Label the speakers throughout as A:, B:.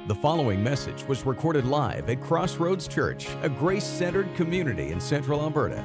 A: The following message was recorded live at Crossroads Church, a grace-centered community in Central Alberta.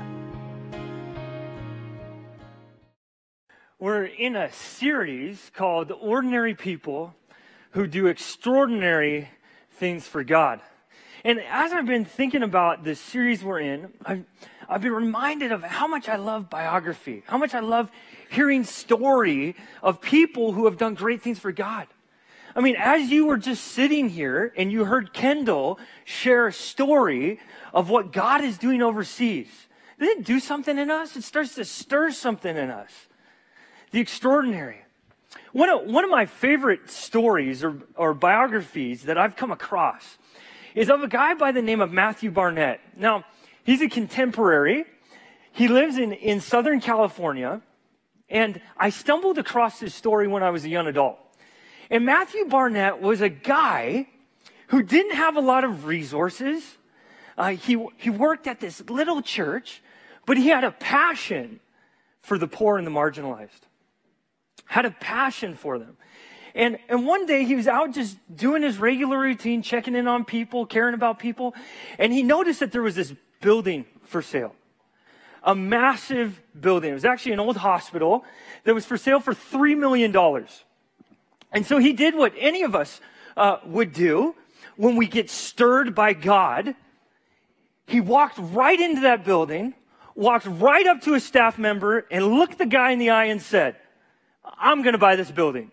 B: We're in a series called Ordinary People Who Do Extraordinary Things for God. And as I've been thinking about this series we're in, I've been reminded of how much I love biography, how much I love hearing story of people who have done great things for God. I mean, as you were just sitting here and you heard Kendall share a story of what God is doing overseas, did it do something in us? It starts to stir something in us. The extraordinary. One of my favorite stories or biographies that I've come across is of a guy by the name of Matthew Barnett. Now, he's a contemporary. He lives in Southern California. And I stumbled across this story when I was a young adult. And Matthew Barnett was a guy who didn't have a lot of resources. He worked at this little church, but he had a passion for the poor and the marginalized. Had a passion for them. And one day he was out just doing his regular routine, checking in on people, caring about people. And he noticed that there was this building for sale. A massive building. It was actually an old hospital that was for sale for $3 million. And so he did what any of us would do when we get stirred by God. He walked right into that building, walked right up to a staff member, and looked the guy in the eye and said, "I'm going to buy this building."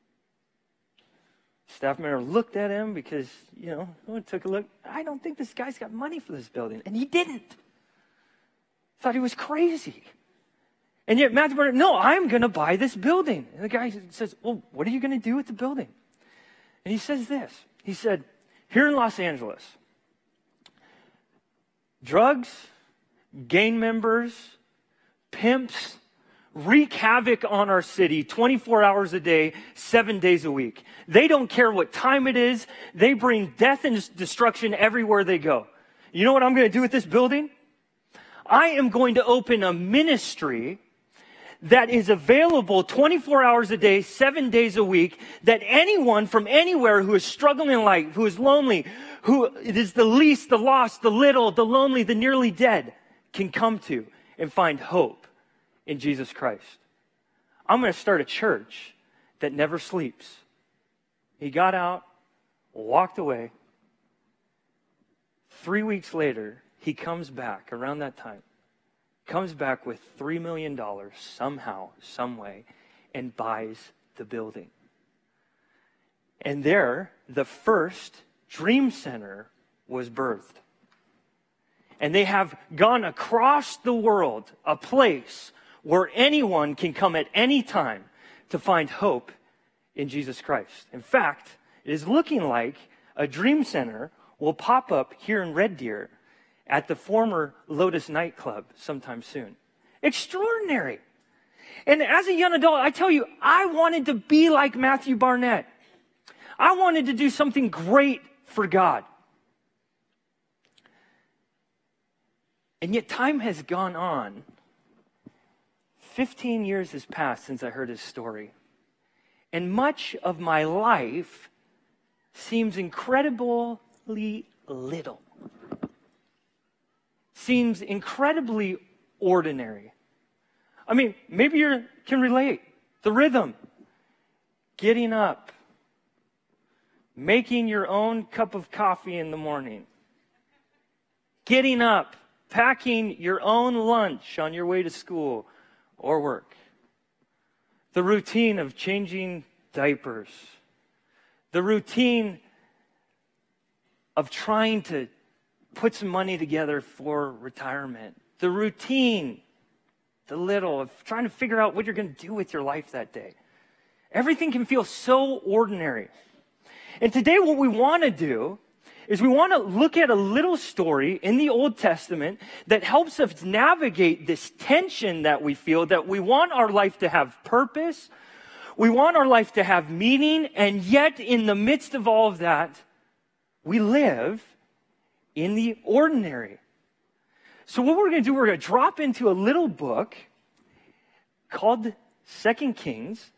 B: Staff member looked at him because, took a look. "I don't think this guy's got money for this building." And he didn't. Thought he was crazy. And yet Matthew Barnett, "No, I'm going to buy this building." And the guy says, "Well, what are you going to do with the building?" And he says this. He said, "Here in Los Angeles, drugs, gang members, pimps wreak havoc on our city 24 hours a day, 7 days a week. They don't care what time it is. They bring death and destruction everywhere they go. You know what I'm going to do with this building? I am going to open a ministry that is available 24 hours a day, 7 days a week, that anyone from anywhere who is struggling in life, who is lonely, who is the least, the lost, the little, the lonely, the nearly dead, can come to and find hope in Jesus Christ. I'm going to start a church that never sleeps." He got out, walked away. 3 weeks later, he comes back around that time. Comes back with $3 million somehow, some way, and buys the building. And there, the first Dream Center was birthed. And they have gone across the world, a place where anyone can come at any time to find hope in Jesus Christ. In fact, it is looking like a Dream Center will pop up here in Red Deer at the former Lotus nightclub sometime soon. Extraordinary. And as a young adult, I tell you, I wanted to be like Matthew Barnett. I wanted to do something great for God. And yet time has gone on. 15 years has passed since I heard his story. And much of my life seems incredibly little. Seems incredibly ordinary. I mean, maybe you can relate. The rhythm. Getting up. Making your own cup of coffee in the morning. Getting up. Packing your own lunch on your way to school or work. The routine of changing diapers. The routine of trying to put some money together for retirement. The routine, the little, of trying to figure out what you're going to do with your life that day. Everything can feel so ordinary. And today what we want to do is we want to look at a little story in the Old Testament that helps us navigate this tension that we feel, that we want our life to have purpose, we want our life to have meaning, and yet in the midst of all of that, we live in the ordinary. So what we're going to do, we're going to drop into a little book called 2 Kings,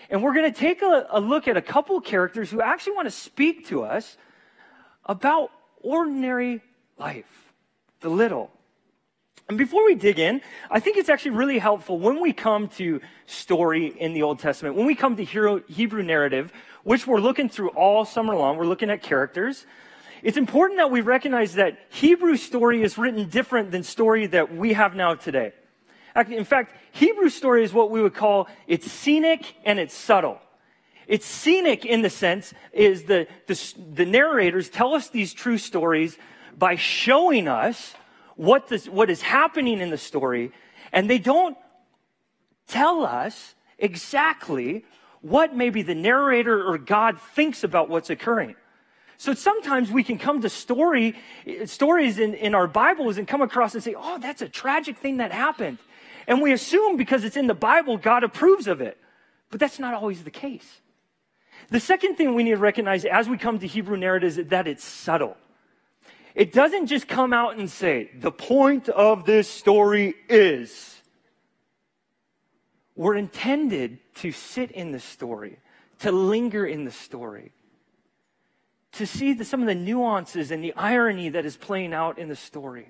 B: And we're going to take a look at a couple characters who actually want to speak to us about ordinary life, the little. And before we dig in, I think it's actually really helpful when we come to story in the Old Testament, when we come to Hebrew narrative, which we're looking through all summer long, we're looking at characters. It's important that we recognize that Hebrew story is written different than story that we have now today. In fact, Hebrew story is what we would call, it's scenic and it's subtle. It's scenic in the sense is the narrators tell us these true stories by showing us what is happening in the story, and they don't tell us exactly what maybe the narrator or God thinks about what's occurring. So sometimes we can come to stories in our Bibles and come across and say, oh, that's a tragic thing that happened. And we assume because it's in the Bible, God approves of it. But that's not always the case. The second thing we need to recognize as we come to Hebrew narratives is that it's subtle. It doesn't just come out and say, the point of this story is. We're intended to sit in the story, to linger in the story, to see some of the nuances and the irony that is playing out in the story.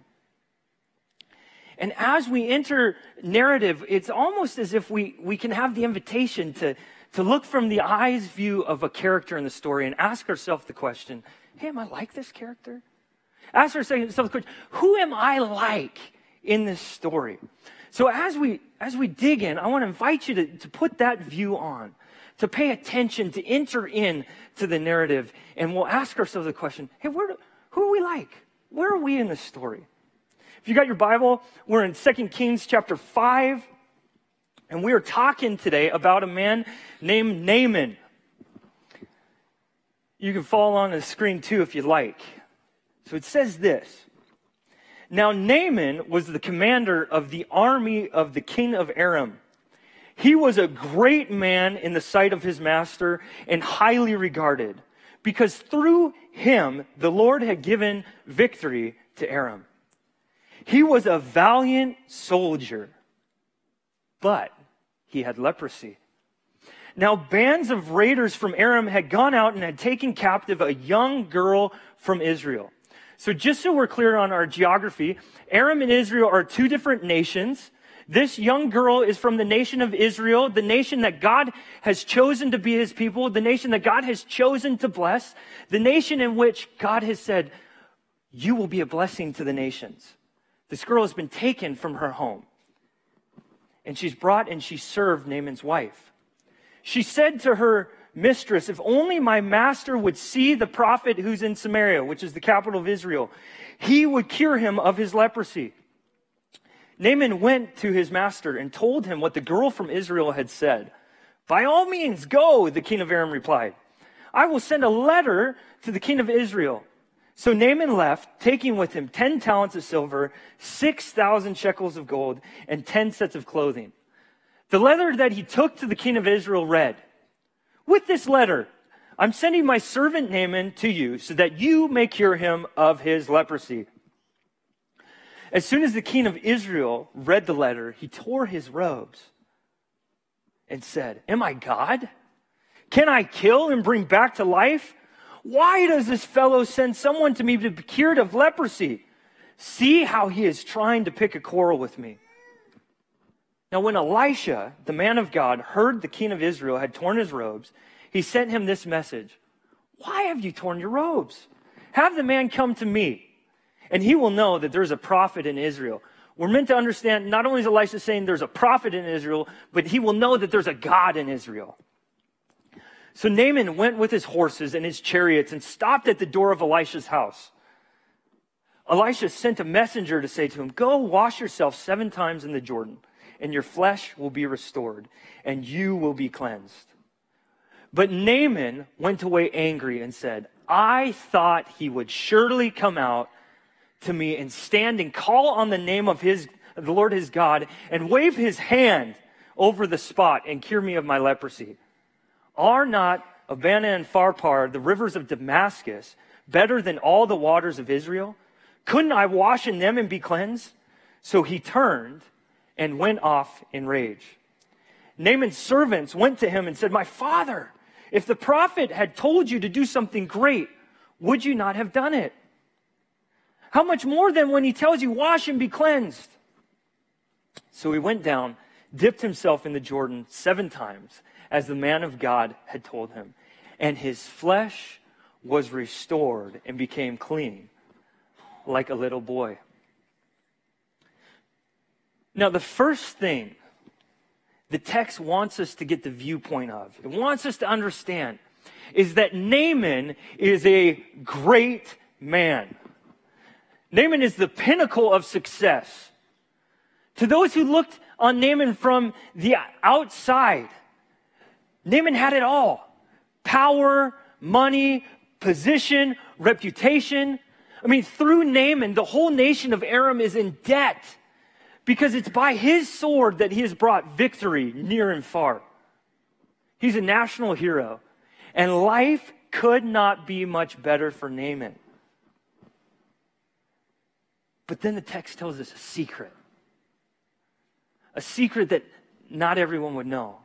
B: And as we enter narrative, it's almost as if we can have the invitation to look from the eye's view of a character in the story and ask ourselves the question, hey, am I like this character? Ask ourselves the question, who am I like in this story? So as we dig in, I want to invite you to put that view on, to pay attention, to enter in to the narrative, and we'll ask ourselves the question, hey, who are we like? Where are we in this story? If you got your Bible, we're in 2 Kings chapter 5, and we are talking today about a man named Naaman. You can follow on the screen too if you like. So it says this. Now Naaman was the commander of the army of the king of Aram. He was a great man in the sight of his master and highly regarded, because through him the Lord had given victory to Aram. He was a valiant soldier, but he had leprosy. Now bands of raiders from Aram had gone out and had taken captive a young girl from Israel. So just so we're clear on our geography, Aram and Israel are two different nations. This young girl is from the nation of Israel, the nation that God has chosen to be his people, the nation that God has chosen to bless, the nation in which God has said, you will be a blessing to the nations. This girl has been taken from her home, and she's brought and she served Naaman's wife. She said to her mistress, if only my master would see the prophet who's in Samaria, which is the capital of Israel, he would cure him of his leprosy. Naaman went to his master and told him what the girl from Israel had said. By all means, go, the king of Aram replied. I will send a letter to the king of Israel. So Naaman left, taking with him 10 talents of silver, 6,000 shekels of gold, and 10 sets of clothing. The letter that he took to the king of Israel read, with this letter, I'm sending my servant Naaman to you so that you may cure him of his leprosy. As soon as the king of Israel read the letter, he tore his robes and said, am I God? Can I kill and bring back to life? Why does this fellow send someone to me to be cured of leprosy? See how he is trying to pick a quarrel with me. Now, when Elisha, the man of God, heard the king of Israel had torn his robes, he sent him this message. Why have you torn your robes? Have the man come to me, and he will know that there's a prophet in Israel. We're meant to understand, not only is Elisha saying there's a prophet in Israel, but he will know that there's a God in Israel. So Naaman went with his horses and his chariots and stopped at the door of Elisha's house. Elisha sent a messenger to say to him, go wash yourself 7 times in the Jordan, and your flesh will be restored, and you will be cleansed. But Naaman went away angry and said, I thought he would surely come out to me and stand and call on the name of the Lord his God and wave his hand over the spot and cure me of my leprosy. Are not Abana and Pharpar, the rivers of Damascus, better than all the waters of Israel? Couldn't I wash in them and be cleansed? So he turned and went off in rage. Naaman's servants went to him and said, "My father, if the prophet had told you to do something great, would you not have done it? How much more then when he tells you, wash and be cleansed?" So he went down, dipped himself in the Jordan 7 times, as the man of God had told him. And his flesh was restored and became clean, like a little boy. Now, the first thing the text wants us to get the viewpoint of, it wants us to understand, is that Naaman is a great man. Naaman is the pinnacle of success. To those who looked on Naaman from the outside, Naaman had it all. Power, money, position, reputation. I mean, through Naaman, the whole nation of Aram is in debt because it's by his sword that he has brought victory near and far. He's a national hero. And life could not be much better for Naaman. But then the text tells us a secret that not everyone would know.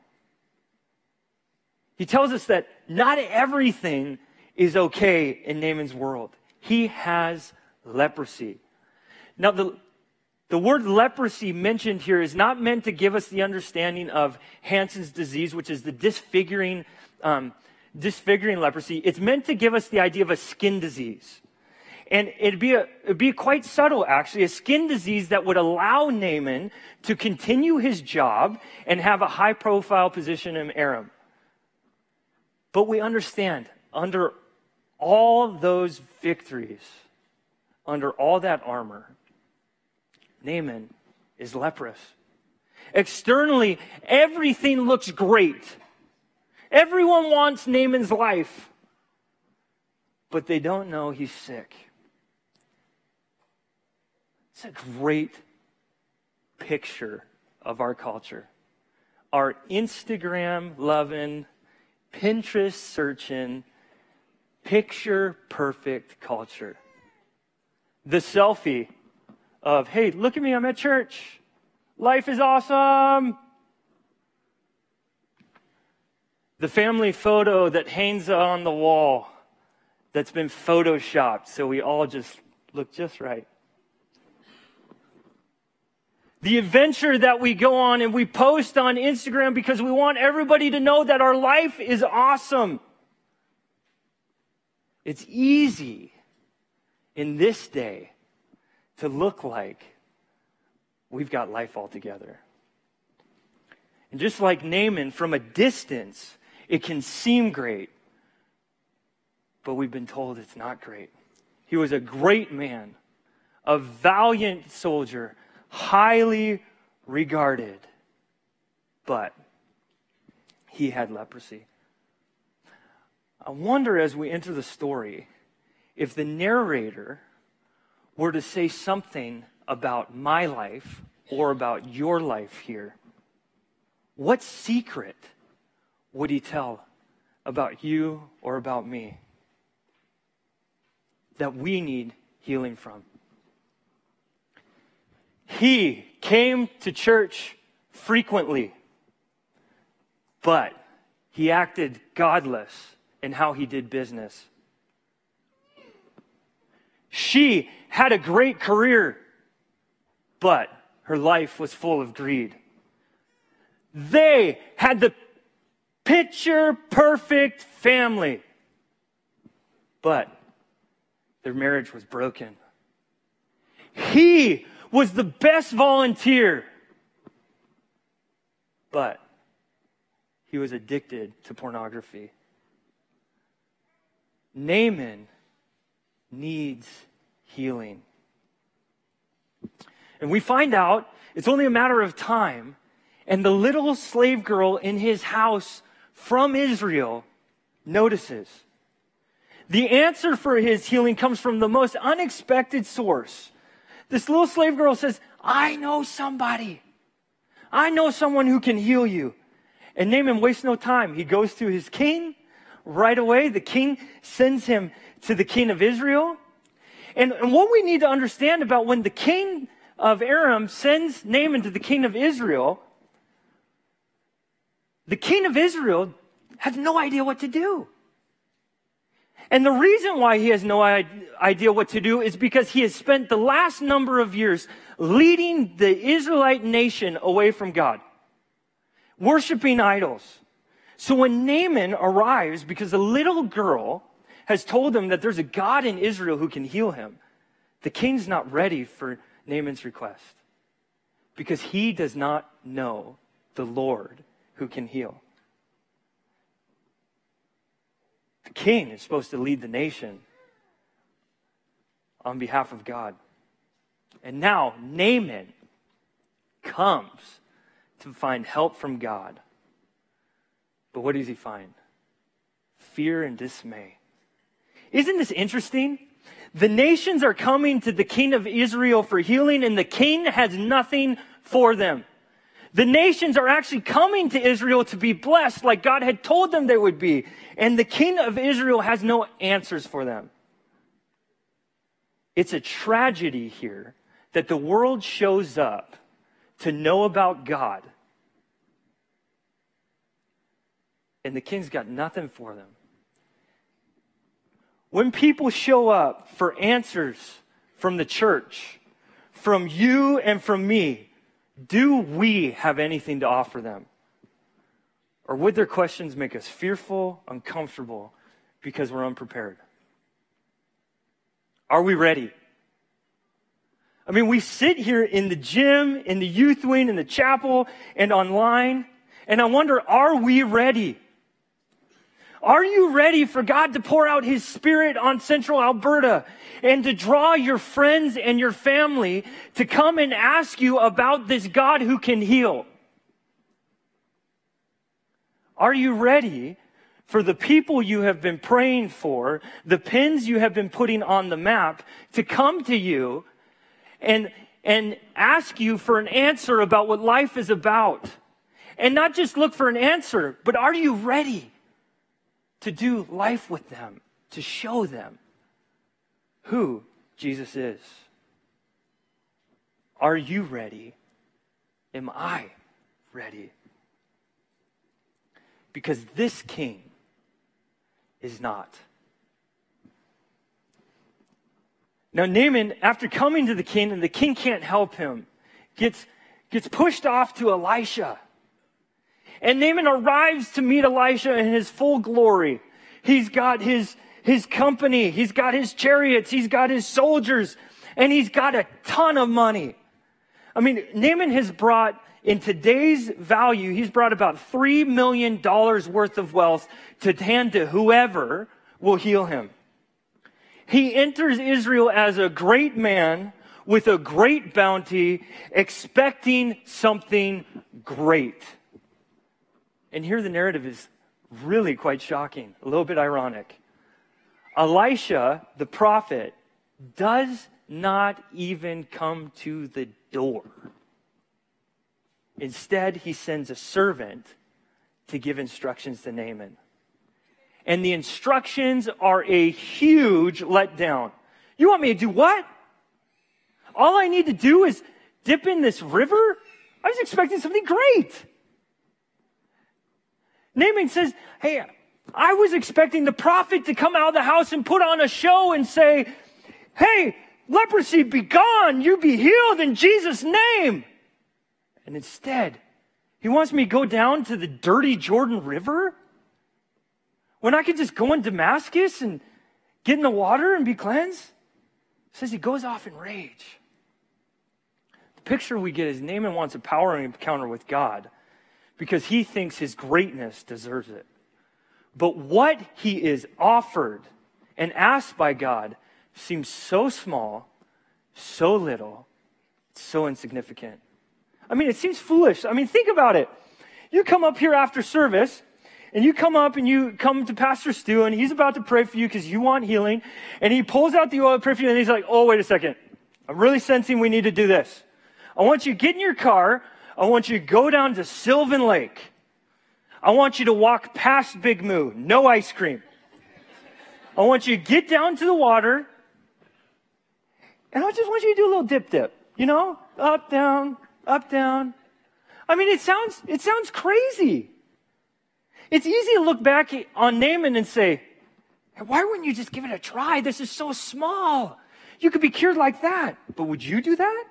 B: He tells us that not everything is okay in Naaman's world. He has leprosy. Now, the word leprosy mentioned here is not meant to give us the understanding of Hansen's disease, which is the disfiguring leprosy. It's meant to give us the idea of a skin disease. And it'd be quite subtle, actually, a skin disease that would allow Naaman to continue his job and have a high-profile position in Aram. But we understand, under all those victories, under all that armor, Naaman is leprous. Externally, everything looks great. Everyone wants Naaman's life, but they don't know he's sick. It's a great picture of our culture. Our Instagram-loving, Pinterest-searching, picture-perfect culture. The selfie of, "Hey, look at me, I'm at church. Life is awesome." The family photo that hangs on the wall that's been photoshopped so we all just look just right. The adventure that we go on and we post on Instagram because we want everybody to know that our life is awesome. It's easy in this day to look like we've got life all together. And just like Naaman, from a distance, it can seem great, but we've been told it's not great. He was a great man, a valiant soldier, highly regarded, but he had leprosy. I wonder, as we enter the story, if the narrator were to say something about my life or about your life here, what secret would he tell about you or about me that we need healing from? He came to church frequently, but he acted godless in how he did business. She had a great career, but her life was full of greed. They had the picture-perfect family, but their marriage was broken. He was the best volunteer, but he was addicted to pornography. Naaman needs healing. And we find out it's only a matter of time, and the little slave girl in his house from Israel notices. The answer for his healing comes from the most unexpected source. This little slave girl says, "I know somebody. I know someone who can heal you." And Naaman wastes no time. He goes to his king right away. The king sends him to the king of Israel. And what we need to understand about when the king of Aram sends Naaman to the king of Israel, the king of Israel has no idea what to do. And the reason why he has no idea what to do is because he has spent the last number of years leading the Israelite nation away from God, worshiping idols. So when Naaman arrives, because a little girl has told him that there's a God in Israel who can heal him, the king's not ready for Naaman's request because he does not know the Lord who can heal. The king is supposed to lead the nation on behalf of God. And now Naaman comes to find help from God. But what does he find? Fear and dismay. Isn't this interesting? The nations are coming to the king of Israel for healing, and the king has nothing for them. The nations are actually coming to Israel to be blessed like God had told them they would be. And the king of Israel has no answers for them. It's a tragedy here that the world shows up to know about God. And the king's got nothing for them. When people show up for answers from the church, from you and from me, do we have anything to offer them? Or would their questions make us fearful, uncomfortable, because we're unprepared? Are we ready? I mean, we sit here in the gym, in the youth wing, in the chapel, and online, and I wonder, are we ready? Are you ready for God to pour out His Spirit on Central Alberta and to draw your friends and your family to come and ask you about this God who can heal? Are you ready for the people you have been praying for, the pins you have been putting on the map, to come to you and ask you for an answer about what life is about? And not just look for an answer, but are you ready to do life with them, to show them who Jesus is? Are you ready? Am I ready? Because this king is not. Now Naaman, after coming to the king, and the king can't help him, gets pushed off to Elisha. And Naaman arrives to meet Elisha in his full glory. He's got his company. He's got his chariots. He's got his soldiers. And he's got a ton of money. I mean, Naaman has brought, in today's value, he's brought about $3 million worth of wealth to hand to whoever will heal him. He enters Israel as a great man with a great bounty, expecting something great. And here the narrative is really quite shocking, a little bit ironic. Elisha, the prophet, does not even come to the door. Instead, he sends a servant to give instructions to Naaman. And the instructions are a huge letdown. You want me to do what? All I need to do is dip in this river? I was expecting something great. Naaman says, hey, I was expecting the prophet to come out of the house and put on a show and say, hey, leprosy be gone, you be healed in Jesus' name. And instead, he wants me to go down to the dirty Jordan River when I could just go in Damascus and get in the water and be cleansed. It says he goes off in rage. The picture we get is Naaman wants a power encounter with God because he thinks his greatness deserves it. But what he is offered and asked by God seems so small, so little, so insignificant. I mean, it seems foolish. I mean, think about it. You come up here after service, and you come up and you come to Pastor Stu, and he's about to pray for you because you want healing, and he pulls out the oil to pray for you, and he's like, oh, wait a second. I'm really sensing we need to do this. I want you to get in your car. I want you to go down to Sylvan Lake. I want you to walk past Big Moo. No ice cream. I want you to get down to the water. And I just want you to do a little dip. You know? Up, down, up, down. I mean, it sounds crazy. It's easy to look back on Naaman and say, why wouldn't you just give it a try? This is so small. You could be cured like that. But would you do that?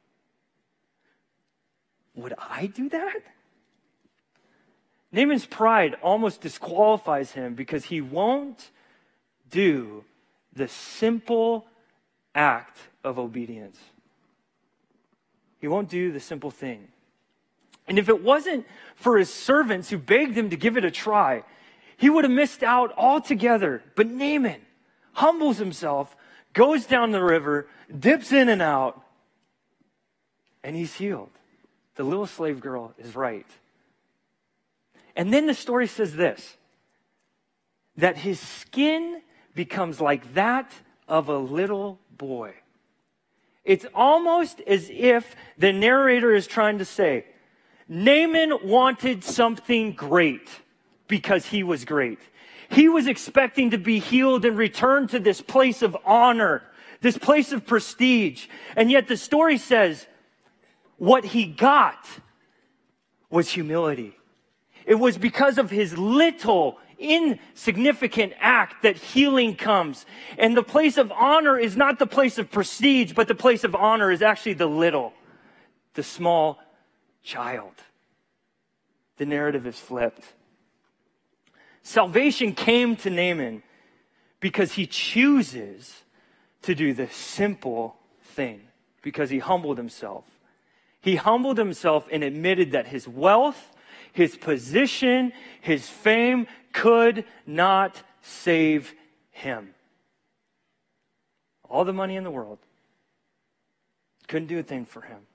B: Would I do that? Naaman's pride almost disqualifies him because he won't do the simple act of obedience. He won't do the simple thing. And if it wasn't for his servants who begged him to give it a try, he would have missed out altogether. But Naaman humbles himself, goes down the river, dips in and out, and he's healed. The little slave girl is right. And then the story says this, that his skin becomes like that of a little boy. It's almost as if the narrator is trying to say, Naaman wanted something great because he was great. He was expecting to be healed and return to this place of honor, this place of prestige. And yet the story says what he got was humility. It was because of his little, insignificant act that healing comes. And the place of honor is not the place of prestige, but the place of honor is actually the little, the small child. The narrative is flipped. Salvation came to Naaman because he chooses to do the simple thing, because he humbled himself. He humbled himself and admitted that his wealth, his position, his fame could not save him. All the money in the world couldn't do a thing for him.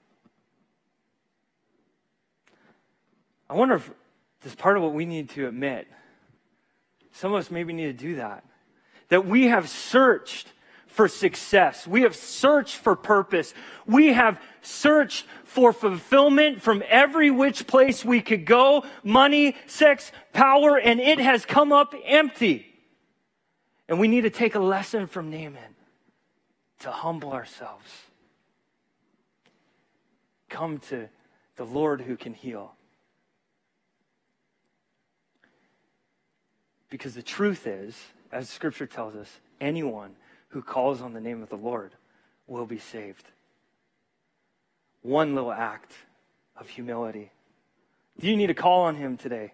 B: I wonder if this is part of what we need to admit. Some of us maybe need to do that. That we have searched for success. We have searched for purpose. We have searched for fulfillment from every which place we could go. Money, sex, power, and it has come up empty. And we need to take a lesson from Naaman to humble ourselves. Come to the Lord who can heal. Because the truth is, as Scripture tells us, anyone who calls on the name of the Lord will be saved. One little act of humility. Do you need to call on him today?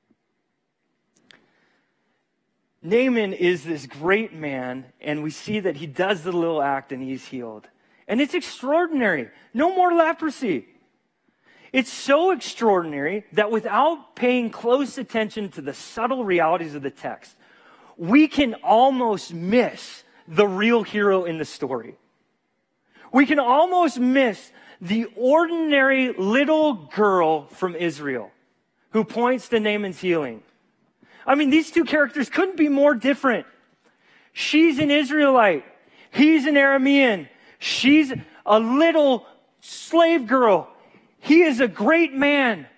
B: Naaman is this great man, and we see that he does the little act and he's healed. And it's extraordinary. No more leprosy. It's so extraordinary that without paying close attention to the subtle realities of the text, we can almost miss the real hero in the story. We can almost miss the ordinary little girl from Israel who points to Naaman's healing. I mean, these two characters couldn't be more different. She's an Israelite. He's an Aramean. She's a little slave girl. He is a great man.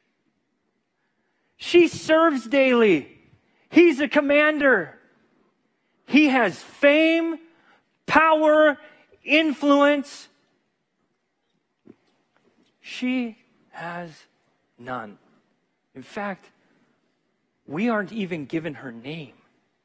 B: She serves daily. He's a commander. He has fame, power, influence. She has none. In fact, we aren't even given her name.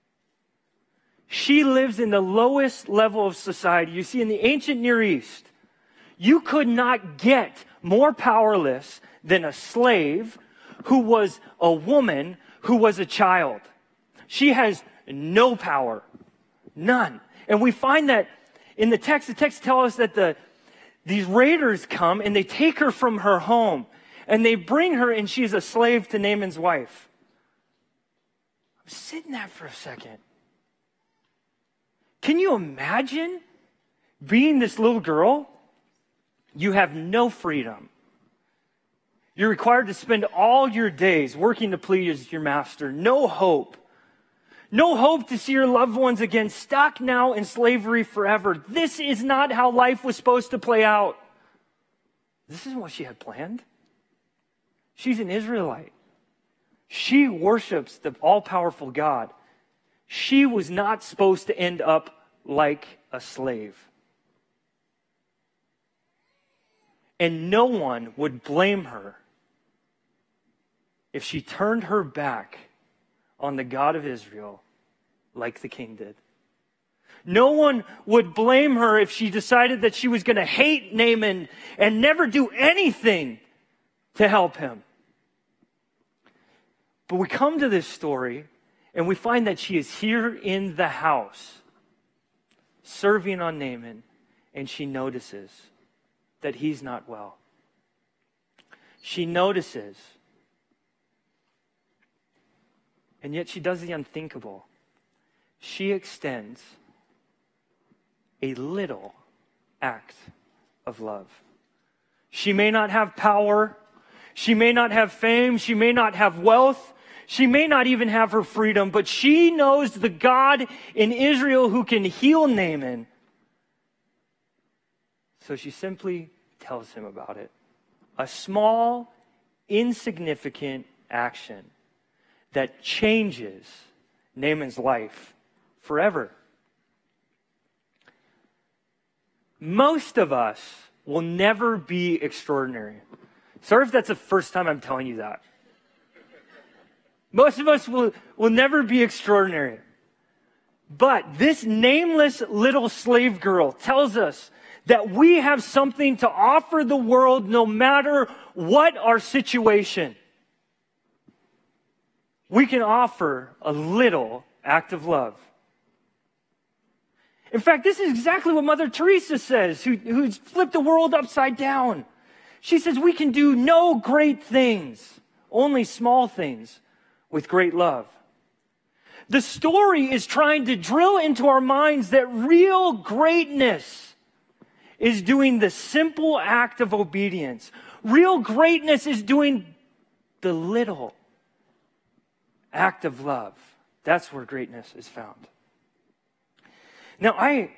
B: She lives in the lowest level of society. You see, in the ancient Near East, you could not get more powerless than a slave who was a woman who was a child. She has no power. None. And we find that in the text tells us that these raiders come and they take her from her home and they bring her and she's a slave to Naaman's wife. I'm sitting there for a second. Can you imagine being this little girl? You have no freedom. You're required to spend all your days working to please your master. No hope. No hope to see your loved ones again, stuck now in slavery forever. This is not how life was supposed to play out. This isn't what she had planned. She's an Israelite. She worships the all-powerful God. She was not supposed to end up like a slave. And no one would blame her if she turned her back on the God of Israel like the king did. No one would blame her if she decided that she was going to hate Naaman and never do anything to help him. But we come to this story and we find that she is here in the house serving on Naaman, and she notices that he's not well. She notices, and yet she does the unthinkable. She extends a little act of love. She may not have power. She may not have fame. She may not have wealth. She may not even have her freedom, but she knows the God in Israel who can heal Naaman. So she simply tells him about it. A small, insignificant action that changes Naaman's life forever. Most of us will never be extraordinary. Sorry if that's the first time I'm telling you that. Most of us will never be extraordinary. But this nameless little slave girl tells us that we have something to offer the world no matter what our situation. We can offer a little act of love. In fact, this is exactly what Mother Teresa says, who's flipped the world upside down. She says we can do no great things, only small things with great love. The story is trying to drill into our minds that real greatness is doing the simple act of obedience. Real greatness is doing the little act of love. That's where greatness is found. Now,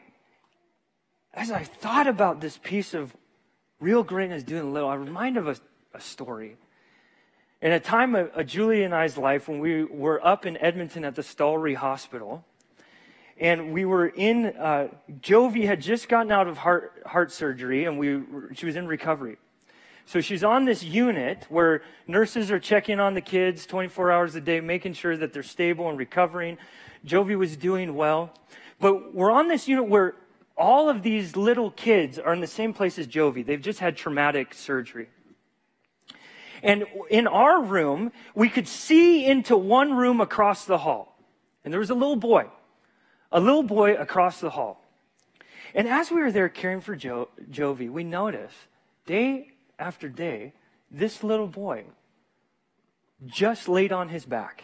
B: as I thought about this piece of real greatness doing little, I'm reminded of a story. In a time of Julie and I's life when we were up in Edmonton at the Stollery Hospital, and we were in, Jovi had just gotten out of heart surgery, and she was in recovery. So she's on this unit where nurses are checking on the kids 24 hours a day, making sure that they're stable and recovering. Jovi was doing well. But we're on this unit where all of these little kids are in the same place as Jovi. They've just had traumatic surgery. And in our room, we could see into one room across the hall. And there was a little boy across the hall. And as we were there caring for Jovi, we noticed day after day, this little boy just laid on his back.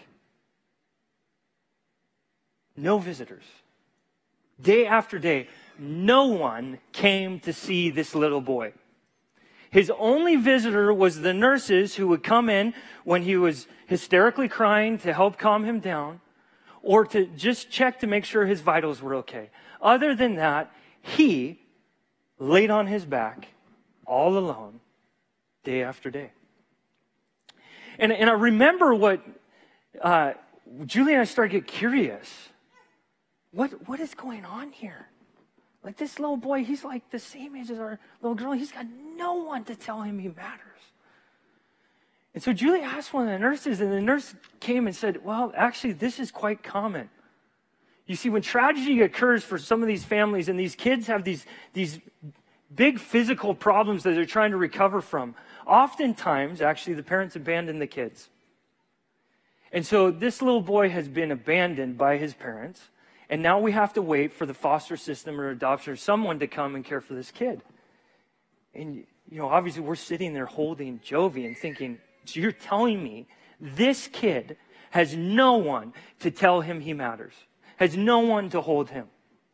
B: No visitors. Day after day, no one came to see this little boy. His only visitor was the nurses who would come in when he was hysterically crying to help calm him down, or to just check to make sure his vitals were okay. Other than that, he laid on his back all alone, day after day. And I remember what Julie and I started to get curious. What is going on here? Like this little boy, he's like the same age as our little girl. He's got no one to tell him he matters. And so Julie asked one of the nurses, and the nurse came and said, well, actually, this is quite common. You see, when tragedy occurs for some of these families and these kids have these big physical problems that they're trying to recover from, oftentimes, actually, the parents abandon the kids. And so this little boy has been abandoned by his parents. And now we have to wait for the foster system or adoption or someone to come and care for this kid. And, obviously we're sitting there holding Jovi and thinking, so you're telling me this kid has no one to tell him he matters, has no one to hold him.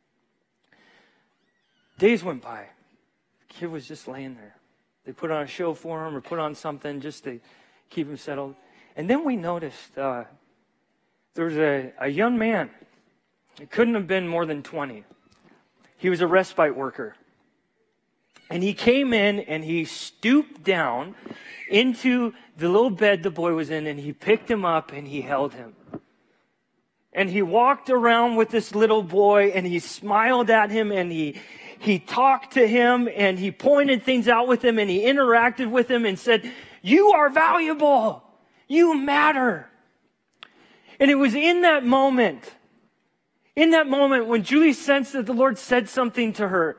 B: Days went by. The kid was just laying there. They put on a show for him or put on something just to keep him settled. And then we noticed there was a young man. It couldn't have been more than 20. He was a respite worker. And he came in and he stooped down into the little bed the boy was in, and he picked him up and he held him. And he walked around with this little boy and he smiled at him and he talked to him and he pointed things out with him and he interacted with him and said, you are valuable. You matter. And it was in that moment when Julie sensed that the Lord said something to her,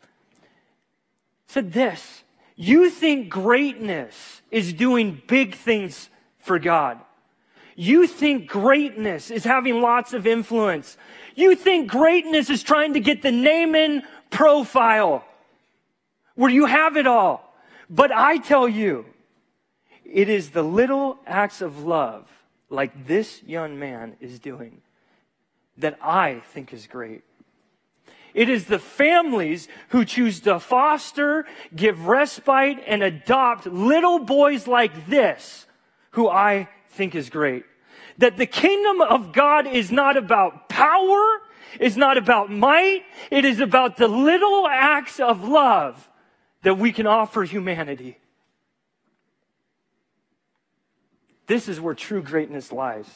B: said this: you think greatness is doing big things for God. You think greatness is having lots of influence. You think greatness is trying to get the Naaman profile where you have it all. But I tell you, it is the little acts of love like this young man is doing that I think is great. It is the families who choose to foster, give respite, and adopt little boys like this who I think is great. That the kingdom of God is not about power, is not about might, it is about the little acts of love that we can offer humanity. This is where true greatness lies.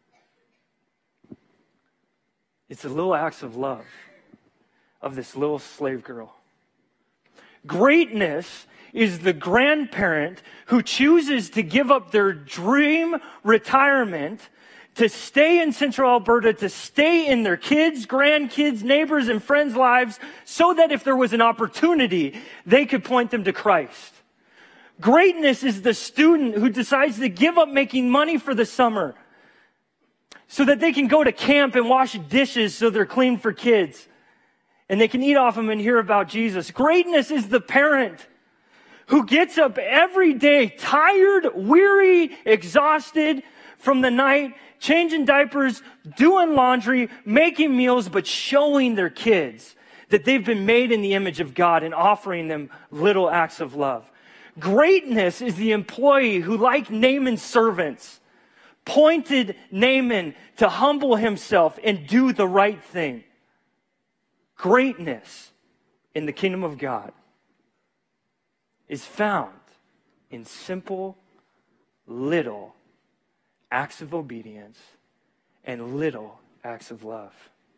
B: It's the little acts of love of this little slave girl. Greatness is the grandparent who chooses to give up their dream retirement to stay in Central Alberta, to stay in their kids, grandkids, neighbors, and friends' lives so that if there was an opportunity, they could point them to Christ. Greatness is the student who decides to give up making money for the summer so that they can go to camp and wash dishes so they're clean for kids and they can eat off them and hear about Jesus. Greatness is the parent who gets up every day tired, weary, exhausted from the night, changing diapers, doing laundry, making meals, but showing their kids that they've been made in the image of God and offering them little acts of love. Greatness is the employee who, like Naaman's servants, pointed Naaman to humble himself and do the right thing. Greatness in the kingdom of God is found in simple, little acts of obedience and little acts of love.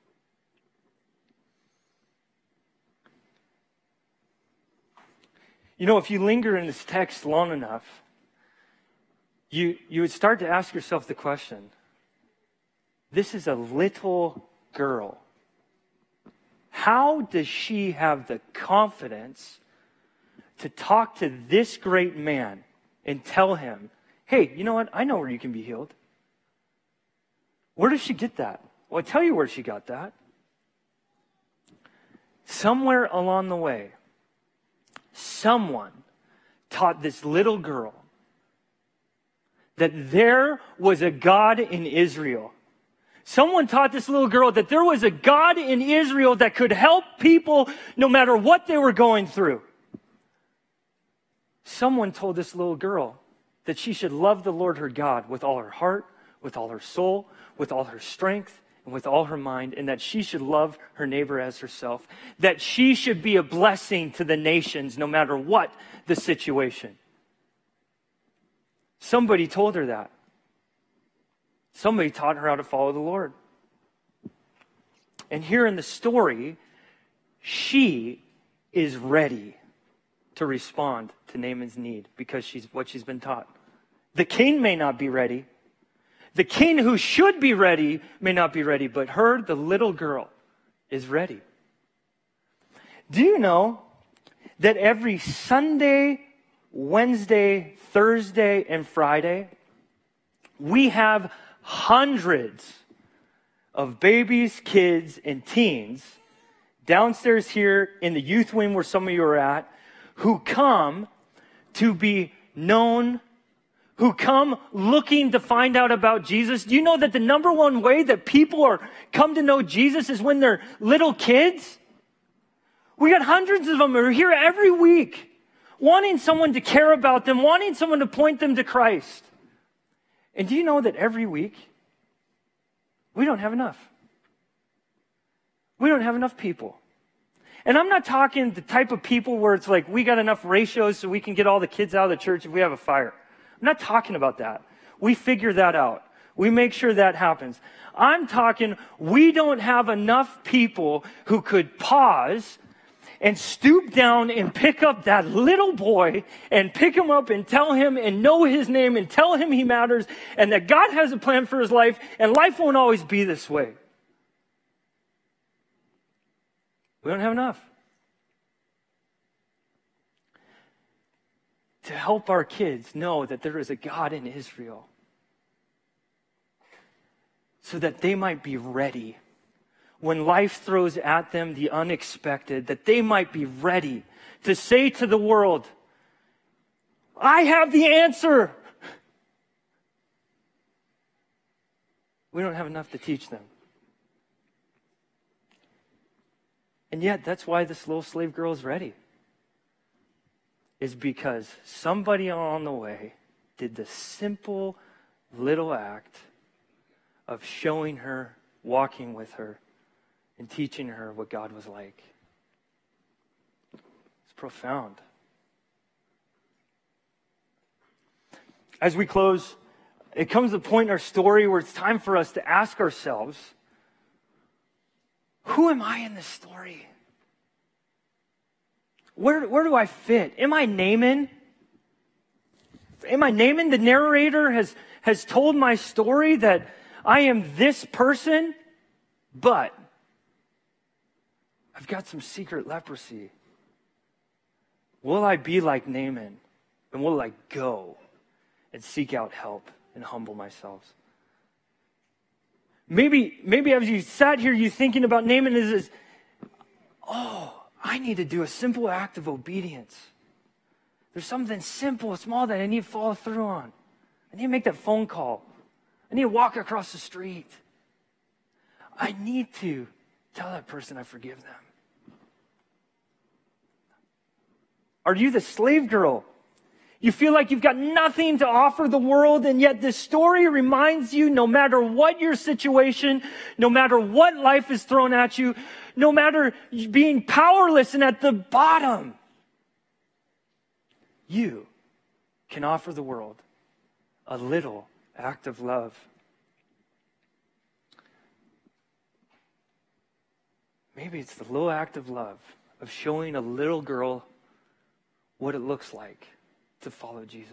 B: You know, if you linger in this text long enough, you would start to ask yourself the question, this is a little girl. How does she have the confidence to talk to this great man and tell him, hey, you know what? I know where you can be healed. Where does she get that? Well, I'll tell you where she got that. Somewhere along the way, someone taught this little girl that there was a God in Israel. Someone taught this little girl that there was a God in Israel that could help people no matter what they were going through. Someone told this little girl that she should love the Lord her God with all her heart, with all her soul, with all her strength, and with all her mind, and that she should love her neighbor as herself, that she should be a blessing to the nations no matter what the situation. Somebody told her that. Somebody taught her how to follow the Lord. And here in the story, she is ready to respond to Naaman's need because she's been taught. The king may not be ready. The king who should be ready may not be ready, but her, the little girl, is ready. Do you know that every Sunday, Wednesday, Thursday, and Friday, we have hundreds of babies, kids, and teens downstairs here in the youth wing where some of you are at, who come to be known, who come looking to find out about Jesus? Do you know that the number one way that people come to know Jesus is when they're little kids? We got hundreds of them who are here every week, wanting someone to care about them, wanting someone to point them to Christ. And do you know that every week, we don't have enough? We don't have enough people. And I'm not talking the type of people where it's like we got enough ratios so we can get all the kids out of the church if we have a fire. I'm not talking about that. We figure that out. We make sure that happens. I'm talking we don't have enough people who could pause and stoop down and pick up that little boy and pick him up and tell him and know his name and tell him he matters and that God has a plan for his life and life won't always be this way. We don't have enough. To help our kids know that there is a God in Israel so that they might be ready when life throws at them the unexpected, that they might be ready to say to the world, I have the answer. We don't have enough to teach them. And yet, that's why this little slave girl is ready. Is because somebody along the way did the simple little act of showing her, walking with her, and teaching her what God was like. It's profound. As we close, it comes to a point in our story where it's time for us to ask ourselves, who am I in this story? Where do I fit? Am I Naaman? Am I Naaman? The narrator has told my story that I am this person, but I've got some secret leprosy. Will I be like Naaman? And will I go and seek out help and humble myself? Maybe as you sat here, you thinking about Naaman is, I need to do a simple act of obedience. There's something simple, small that I need to follow through on. I need to make that phone call. I need to walk across the street. I need to tell that person I forgive them. Are you the slave girl? You feel like you've got nothing to offer the world, and yet this story reminds you, no matter what your situation, no matter what life is thrown at you, no matter being powerless and at the bottom, you can offer the world a little act of love. Maybe it's the little act of love of showing a little girl what it looks like to follow Jesus.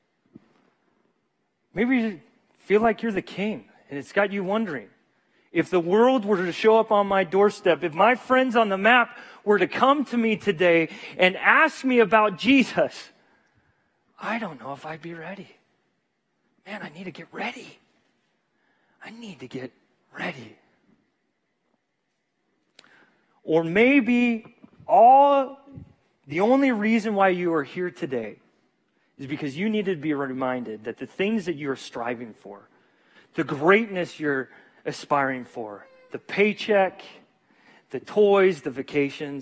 B: Maybe you feel like you're the king and it's got you wondering, if the world were to show up on my doorstep, if my friends on the map were to come to me today and ask me about Jesus, I don't know if I'd be ready. Man, I need to get ready. I need to get ready. Or maybe the only reason why you are here today is because you need to be reminded that the things that you're striving for, the greatness you're aspiring for, the paycheck, the toys, the vacations,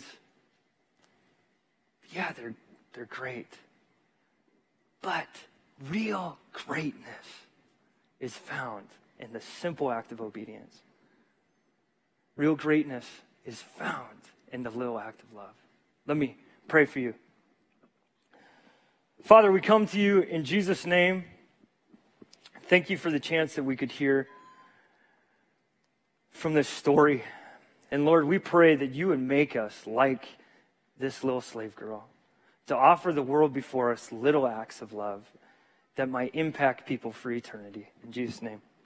B: yeah, they're great. But real greatness is found in the simple act of obedience. Real greatness is found in the little act of love. Let me pray for you. Father, we come to you in Jesus' name. Thank you for the chance that we could hear from this story. And Lord, we pray that you would make us like this little slave girl, to offer the world before us little acts of love that might impact people for eternity. In Jesus' name.